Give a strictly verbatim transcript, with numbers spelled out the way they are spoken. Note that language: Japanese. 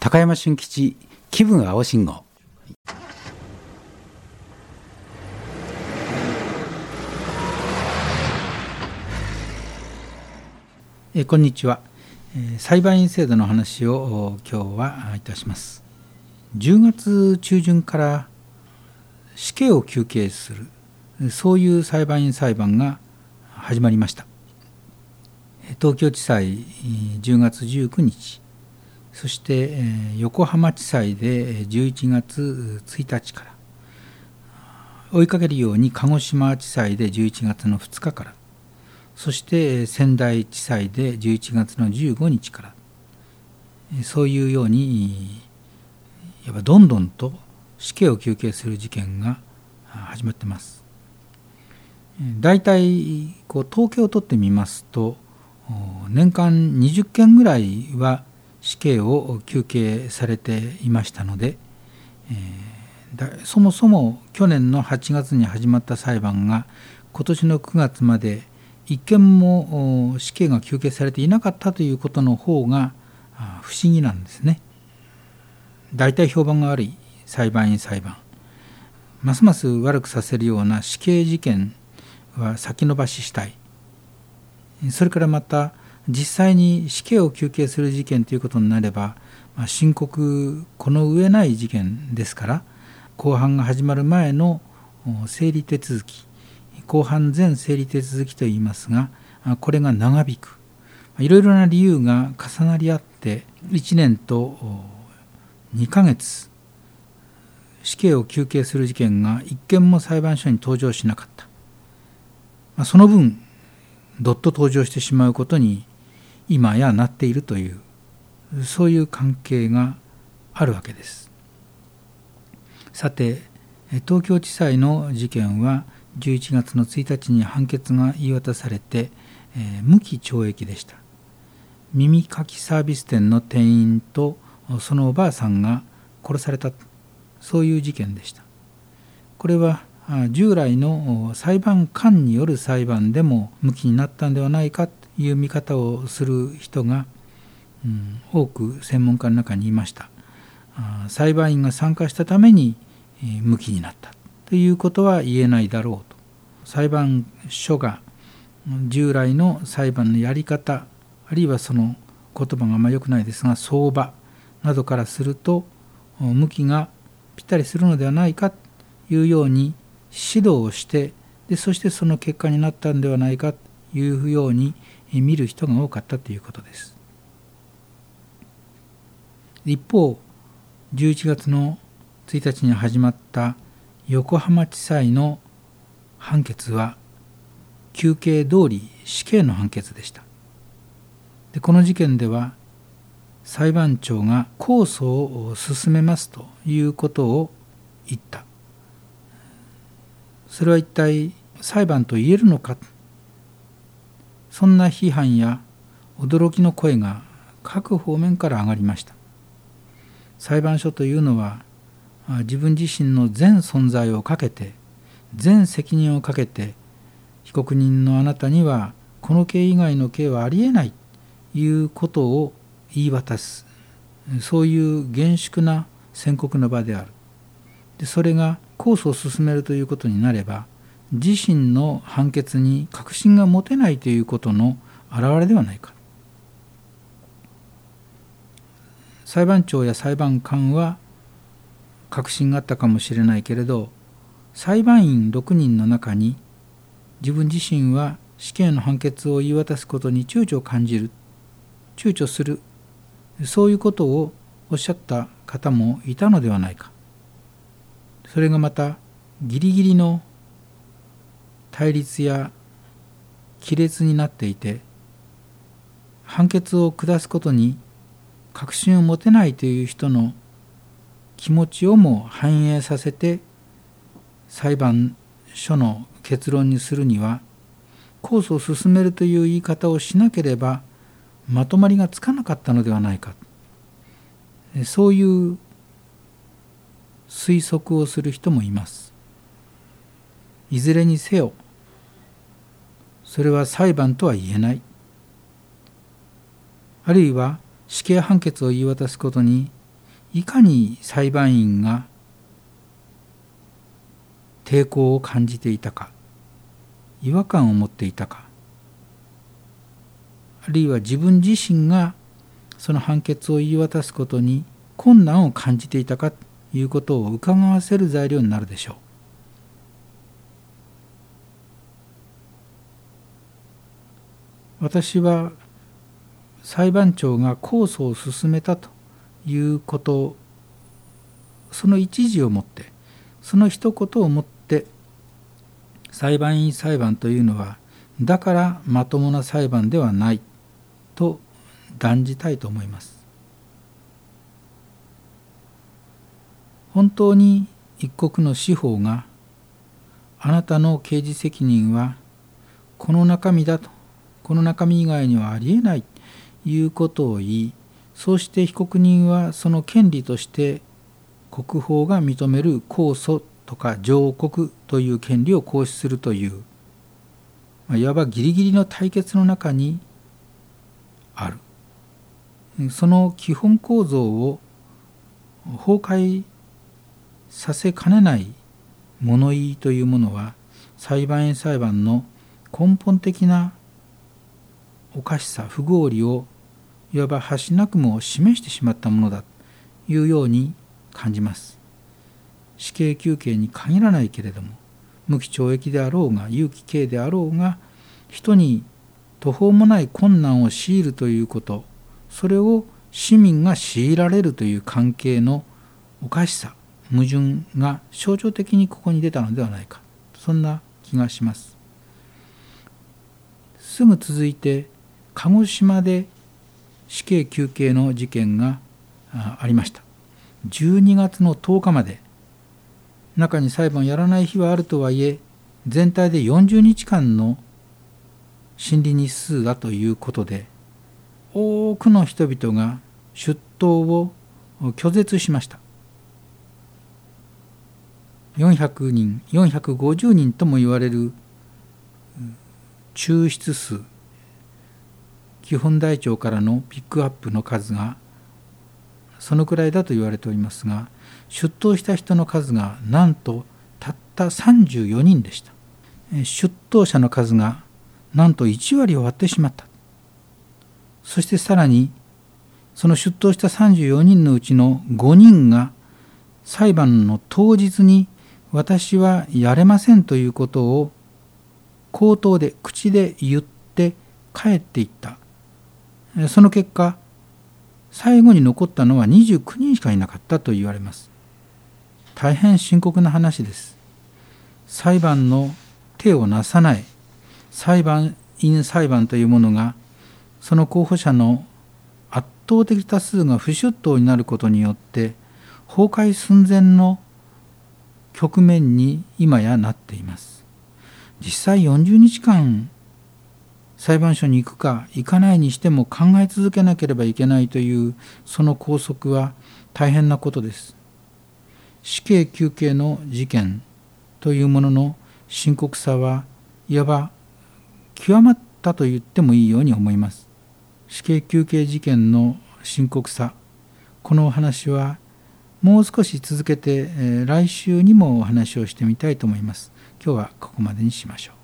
高山俊吉気分青信号。えこんにちは、えー、裁判員制度の話を今日はいたします。じゅうがつ中旬から死刑を求刑する、そういう裁判員裁判が始まりました。東京地裁じゅうがつじゅうくにち、そして横浜地裁でじゅういちがつついたちから、追いかけるように鹿児島地裁でじゅういちがつのふつかから、そして仙台地裁でじゅういちがつのじゅうごにちから、そういうようにやっぱどんどんと死刑を求刑する事件が始まっています。だいたいこう統計を取ってみますと、年間にじゅっけんぐらいは死刑を求刑されていましたので、えー、だそもそも去年のはちがつに始まった裁判が今年のくがつまで一件も死刑が求刑されていなかったということの方が不思議なんですね。大体評判が悪い裁判員裁判、ますます悪くさせるような死刑事件は先延ばししたい。それからまた実際に死刑を求刑する事件ということになれば、まあ、深刻この上ない事件ですから、公判が始まる前の整理手続き、公判前整理手続きといいますが、これが長引く、いろいろな理由が重なり合っていちねんとにかげつ死刑を求刑する事件が一件も裁判所に登場しなかった。その分どっと登場してしまうことに今やなっているという、そういう関係があるわけです。さて、東京地裁の事件はじゅういちがつのついたちに判決が言い渡されて、えー、無期懲役でした。耳かきサービス店の店員とそのおばあさんが殺された、そういう事件でした。これは従来の裁判官による裁判でも無期になったんではないかという見方をする人が、うん、多く専門家の中にいました。裁判員が参加したために無期になったということは言えないだろうと。裁判所が従来の裁判のやり方、あるいはその言葉があまり良くないですが相場などからすると無期がぴったりするのではないかというように指導をして、でそしてその結果になったんではないかというように見る人が多かったということです。一方、じゅういちがつのついたちに始まった横浜地裁の判決は求刑通り死刑の判決でした。でこの事件では裁判長が控訴を進めますということを言った。それは一体裁判と言えるのか、そんな批判や驚きの声が各方面から上がりました。裁判所というのは自分自身の全存在をかけて、全責任をかけて、被告人のあなたにはこの刑以外の刑はありえないということを言い渡す、そういう厳粛な宣告の場である。でそれが控訴を進めるということになれば、自身の判決に確信が持てないということの表れではないか。裁判長や裁判官は確信があったかもしれないけれど、裁判員ろくにんの中に自分自身は死刑の判決を言い渡すことに躊躇を感じる、躊躇する、そういうことをおっしゃった方もいたのではないか。それがまたギリギリの対立や亀裂になっていて、判決を下すことに確信を持てないという人の気持ちをも反映させて裁判所の結論にするには、控訴を進めるという言い方をしなければまとまりがつかなかったのではないか、そういう推測をする人もいます。いずれにせよ、それは裁判とは言えない。あるいは死刑判決を言い渡すことにいかに裁判員が抵抗を感じていたか、違和感を持っていたか、あるいは自分自身がその判決を言い渡すことに困難を感じていたかということを伺わせる材料になるでしょう。私は裁判長が控訴を進めたということ、その一時をもって、その一言をもって裁判員裁判というのはだからまともな裁判ではないと断じたいと思います。本当に一国の司法があなたの刑事責任はこの中身だと、この中身以外にはありえないということを言い、そうして被告人はその権利として国法が認める控訴とか上告という権利を行使するという、いわばギリギリの対決の中にある。その基本構造を崩壊させかねない物言いというものは、裁判員裁判の根本的なおかしさ、不合理をいわば端なくも示してしまったものだというように感じます。死刑求刑に限らないけれども、無期懲役であろうが有期刑であろうが、人に途方もない困難を強いるということ、それを市民が強いられるという関係のおかしさ、矛盾が象徴的にここに出たのではないか、そんな気がします。すぐ続いて鹿児島で死刑求刑の事件がありました。じゅうにがつのとおかまで、中に裁判をやらない日はあるとはいえ、全体でよんじゅうにちかんの審理日数だということで、多くの人々が出頭を拒絶しました。よんひゃくにん、よんひゃくごじゅうにんとも言われる抽出数、基本台帳からのピックアップの数がそのくらいだと言われておりますが、出頭した人の数がなんとたったさんじゅうよにんでした。出頭者の数がなんといちわりを割ってしまった。そしてさらにその出頭したさんじゅうよにんのうちのごにんが裁判の当日に私はやれませんということを口頭で口で言って帰っていった。その結果、最後に残ったのはにじゅうきゅうにんしかいなかったと言われます。大変深刻な話です。裁判の手をなさない裁判員裁判というものが、その候補者の圧倒的多数が不出頭になることによって崩壊寸前の局面に今やなっています。実際よんじゅうにちかん裁判所に行くか行かないにしても考え続けなければいけないというその拘束は大変なことです。死刑求刑の事件というものの深刻さはいわば極まったと言ってもいいように思います。死刑求刑事件の深刻さ、このお話はもう少し続けて、えー、来週にもお話をしてみたいと思います。今日はここまでにしましょう。